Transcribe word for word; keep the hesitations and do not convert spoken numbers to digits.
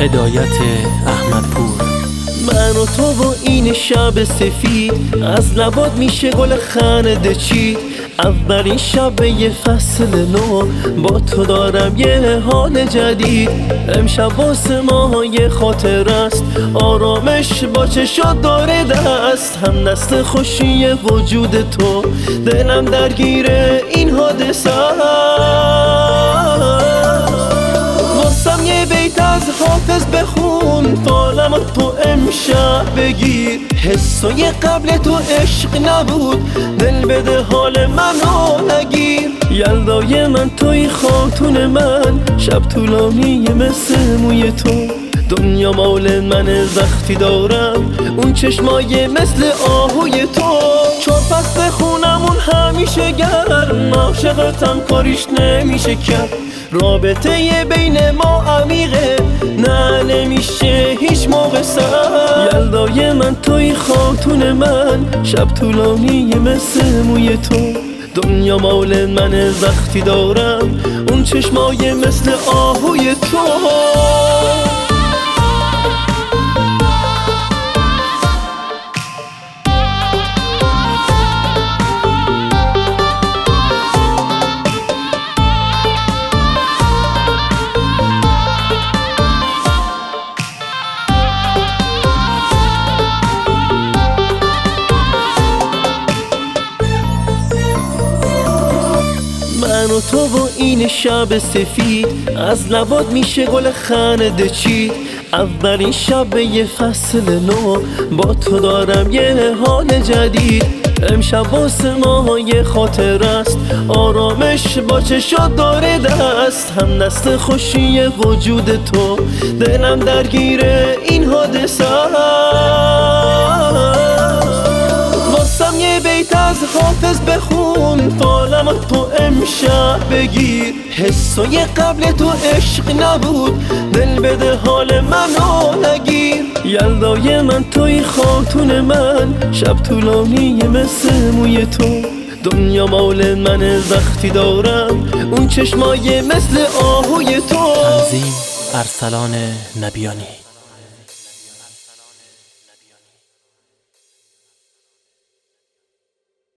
هدایت احمدپور. من و تو و این شب سفید، از لبات میشه گل خنده چید. اولین شب یه فصل نو، با تو دارم یه حال جدید. امشب واسه ما یه خاطر است، آرامش با چشات داره دست. هم دست خوشی وجود تو، دلم درگیر این حادثه است. واسم یه بیت از حافظ بخون، فالم تو امشب بگیر. حسای قبل تو عشق نبود، دل بده حال منو نگیر. یلدای من توی خاتون من، شب طولانی مثل موی تو. دنیا مال من وقتی دارم اون چشمای مثل آهوی تو. چون فصل خونمون همیشه گرم، عاشقتم کاریش نمیشه کرد. رابطه بین ما عمیقه، نه نمیشه هیچ موقع سر. یلدای من توی خاتون من، شب طولانی مثل موی تو. دنیا مال من وقتی دارم اون چشمای مثل آهوی تو. من و تو و این شب سفید، از لبات میشه گل خنده چید. اولین شب یه فصل نو، با تو دارم یه حال جدید. امشب واسه ما یه خاطر است، آرامش با چشات داره دست. هم دست خوشی وجود تو، دلم درگیر این حادثه است. واسم یه بیت از حافظ بخون، فالم تو امشب بگیر. حسای قبل تو عشق نبود، دل بده حال منو نگیر. یلدای من توی خاتون من، شب طولانی مثل موی تو. دنیا مال من وقتی دارم اون چشمای مثل آهوی تو. تنظیم ارسلان نبیانی.